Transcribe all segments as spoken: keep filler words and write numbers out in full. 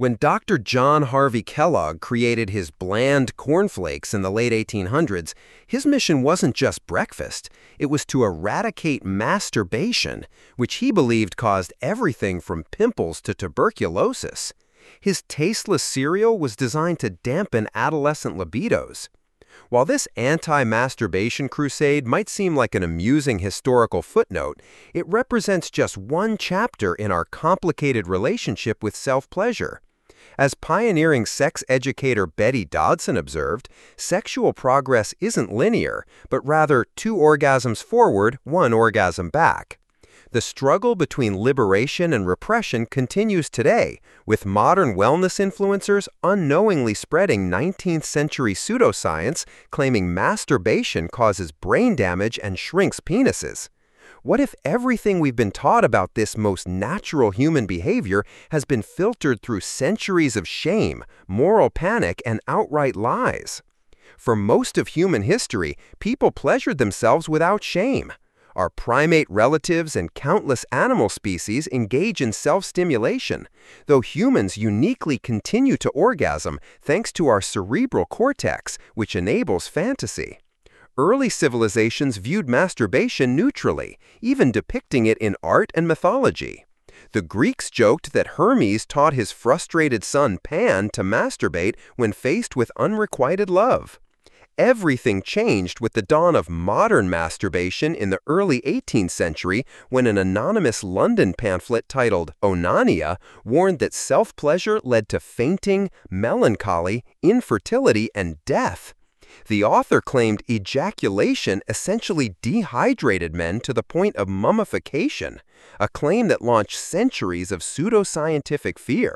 When Doctor John Harvey Kellogg created his bland cornflakes in the late eighteen hundreds, his mission wasn't just breakfast. It was to eradicate masturbation, which he believed caused everything from pimples to tuberculosis. His tasteless cereal was designed to dampen adolescent libidos. While this anti-masturbation crusade might seem like an amusing historical footnote, it represents just one chapter in our complicated relationship with self-pleasure. As pioneering sex educator Betty Dodson observed, sexual progress isn't linear, but rather two orgasms forward, one orgasm back. The struggle between liberation and repression continues today, with modern wellness influencers unknowingly spreading nineteenth century pseudoscience claiming masturbation causes brain damage and shrinks penises. What if everything we've been taught about this most natural human behavior has been filtered through centuries of shame, moral panic, and outright lies? For most of human history, people pleasured themselves without shame. Our primate relatives and countless animal species engage in self-stimulation, though humans uniquely continue to orgasm thanks to our cerebral cortex, which enables fantasy. Early civilizations viewed masturbation neutrally, even depicting it in art and mythology. The Greeks joked that Hermes taught his frustrated son Pan to masturbate when faced with unrequited love. Everything changed with the dawn of modern masturbation in the early eighteenth century when an anonymous London pamphlet titled Onania warned that self-pleasure led to fainting, melancholy, infertility, and death. The author claimed ejaculation essentially dehydrated men to the point of mummification, a claim that launched centuries of pseudoscientific fear.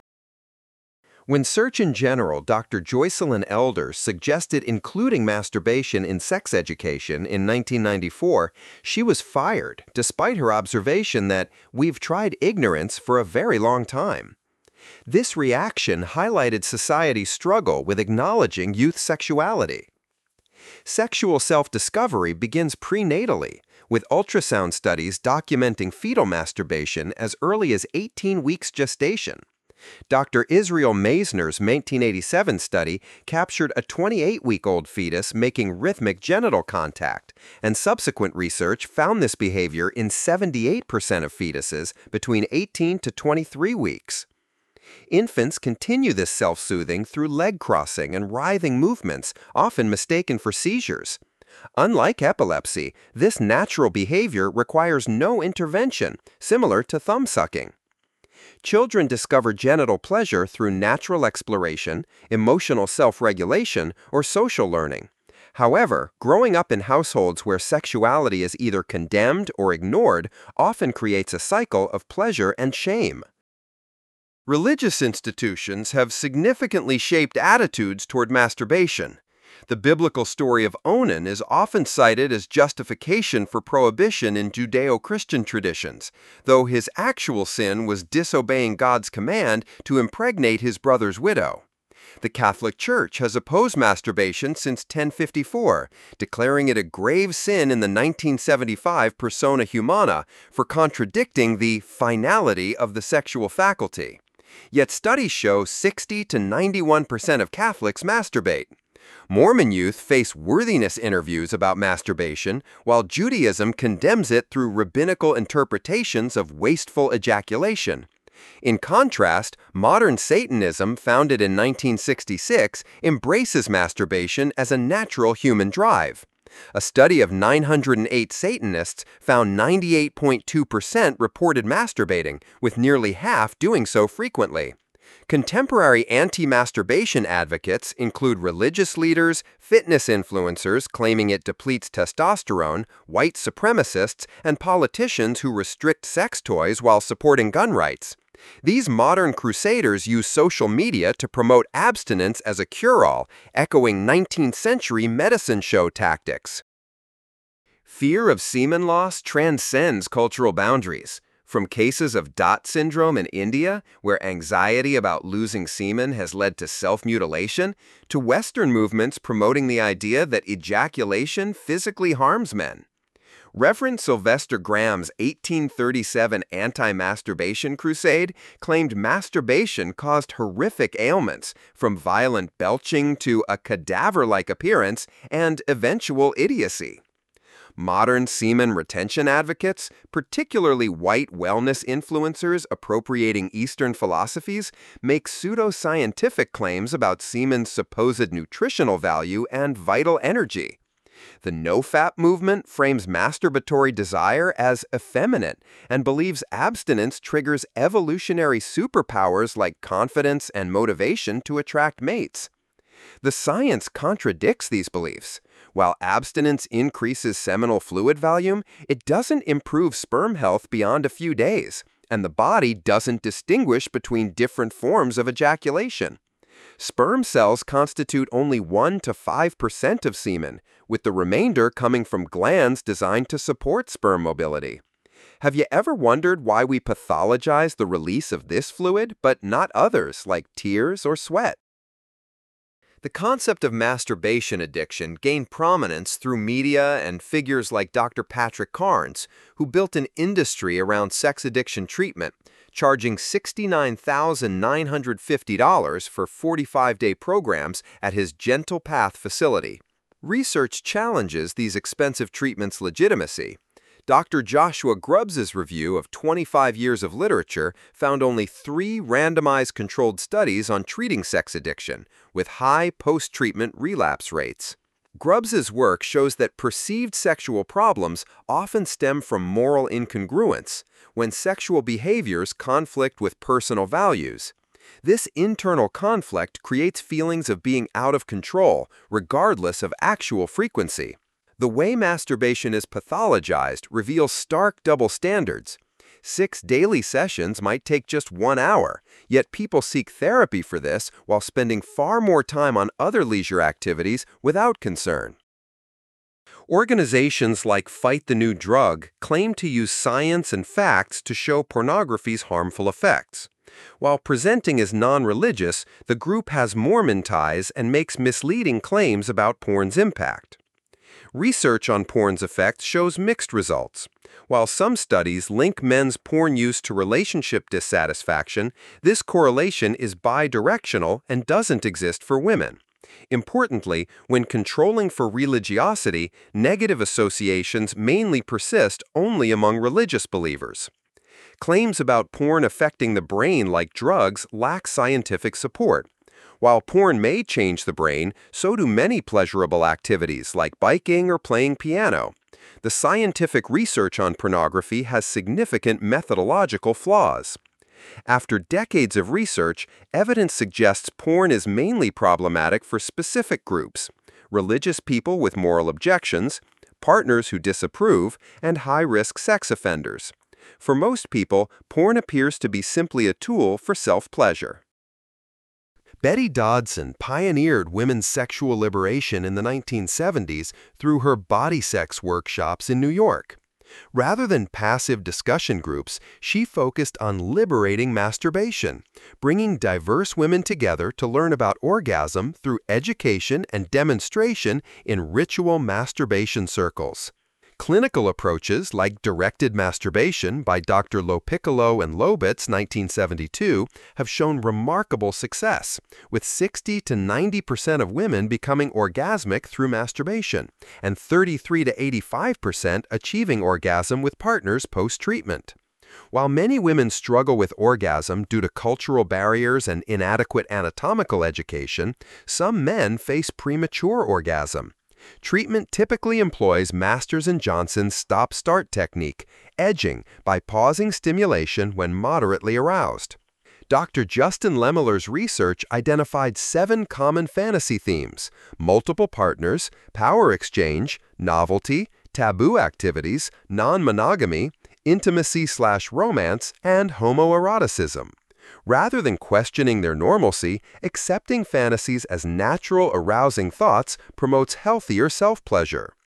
When Surgeon General Doctor Joycelyn Elders suggested including masturbation in sex education in nineteen ninety-four, she was fired, despite her observation that we've tried ignorance for a very long time. This reaction highlighted society's struggle with acknowledging youth sexuality. Sexual self-discovery begins prenatally, with ultrasound studies documenting fetal masturbation as early as eighteen weeks gestation. Doctor Israel Meisner's nineteen eighty-seven study captured a twenty-eight-week-old fetus making rhythmic genital contact, and subsequent research found this behavior in seventy-eight percent of fetuses between eighteen to twenty-three weeks. Infants continue this self-soothing through leg crossing and writhing movements, often mistaken for seizures. Unlike epilepsy, this natural behavior requires no intervention, similar to thumb sucking. Children discover genital pleasure through natural exploration, emotional self-regulation, or social learning. However, growing up in households where sexuality is either condemned or ignored often creates a cycle of pleasure and shame. Religious institutions have significantly shaped attitudes toward masturbation. The biblical story of Onan is often cited as justification for prohibition in Judeo-Christian traditions, though his actual sin was disobeying God's command to impregnate his brother's widow. The Catholic Church has opposed masturbation since ten fifty-four, declaring it a grave sin in the nineteen seventy-five Persona Humana for contradicting the finality of the sexual faculty. Yet studies show sixty to ninety-one percent of Catholics masturbate. Mormon youth face worthiness interviews about masturbation, while Judaism condemns it through rabbinical interpretations of wasteful ejaculation. In contrast, modern Satanism, founded in nineteen sixty-six, embraces masturbation as a natural human drive. A study of nine hundred eight Satanists found ninety-eight point two percent reported masturbating, with nearly half doing so frequently. Contemporary anti-masturbation advocates include religious leaders, fitness influencers claiming it depletes testosterone, white supremacists, and politicians who restrict sex toys while supporting gun rights. These modern crusaders use social media to promote abstinence as a cure-all, echoing nineteenth century medicine show tactics. Fear of semen loss transcends cultural boundaries. From cases of Dot syndrome in India, where anxiety about losing semen has led to self-mutilation, to Western movements promoting the idea that ejaculation physically harms men. Reverend Sylvester Graham's eighteen thirty-seven anti-masturbation crusade claimed masturbation caused horrific ailments, from violent belching to a cadaver-like appearance and eventual idiocy. Modern semen retention advocates, particularly white wellness influencers appropriating Eastern philosophies, make pseudoscientific claims about semen's supposed nutritional value and vital energy. The no-fap movement frames masturbatory desire as effeminate and believes abstinence triggers evolutionary superpowers like confidence and motivation to attract mates. The science contradicts these beliefs. While abstinence increases seminal fluid volume, it doesn't improve sperm health beyond a few days, and the body doesn't distinguish between different forms of ejaculation. Sperm cells constitute only one to five percent of semen, with the remainder coming from glands designed to support sperm mobility. Have you ever wondered why we pathologize the release of this fluid, but not others like tears or sweat? The concept of masturbation addiction gained prominence through media and figures like Doctor Patrick Carnes, who built an industry around sex addiction treatment, charging sixty-nine thousand nine hundred fifty dollars for forty-five day programs at his Gentle Path facility. Research challenges these expensive treatments' legitimacy. Doctor Joshua Grubbs' review of twenty-five years of literature found only three randomized controlled studies on treating sex addiction, with high post-treatment relapse rates. Grubbs' work shows that perceived sexual problems often stem from moral incongruence, when sexual behaviors conflict with personal values. This internal conflict creates feelings of being out of control, regardless of actual frequency. The way masturbation is pathologized reveals stark double standards. Six daily sessions might take just one hour, yet people seek therapy for this while spending far more time on other leisure activities without concern. Organizations like Fight the New Drug claim to use science and facts to show pornography's harmful effects. While presenting as non-religious, the group has Mormon ties and makes misleading claims about porn's impact. Research on porn's effects shows mixed results. While some studies link men's porn use to relationship dissatisfaction, this correlation is bidirectional and doesn't exist for women. Importantly, when controlling for religiosity, negative associations mainly persist only among religious believers. Claims about porn affecting the brain like drugs lack scientific support. While porn may change the brain, so do many pleasurable activities like biking or playing piano. The scientific research on pornography has significant methodological flaws. After decades of research, evidence suggests porn is mainly problematic for specific groups: religious people with moral objections, partners who disapprove, and high-risk sex offenders. For most people, porn appears to be simply a tool for self-pleasure. Betty Dodson pioneered women's sexual liberation in the nineteen seventies through her body sex workshops in New York. Rather than passive discussion groups, she focused on liberating masturbation, bringing diverse women together to learn about orgasm through education and demonstration in ritual masturbation circles. Clinical approaches like directed masturbation by Doctor Lopiccolo and Lobitz, nineteen seventy-two, have shown remarkable success, with sixty to ninety percent of women becoming orgasmic through masturbation, and thirty-three to eighty-five percent achieving orgasm with partners post-treatment. While many women struggle with orgasm due to cultural barriers and inadequate anatomical education, some men face premature orgasm. Treatment typically employs Masters and Johnson's stop-start technique, edging, by pausing stimulation when moderately aroused. Doctor Justin Lemmeller's research identified seven common fantasy themes: multiple partners, power exchange, novelty, taboo activities, non-monogamy, intimacy slash romance, and homoeroticism. Rather than questioning their normalcy, accepting fantasies as natural, arousing thoughts promotes healthier self-pleasure.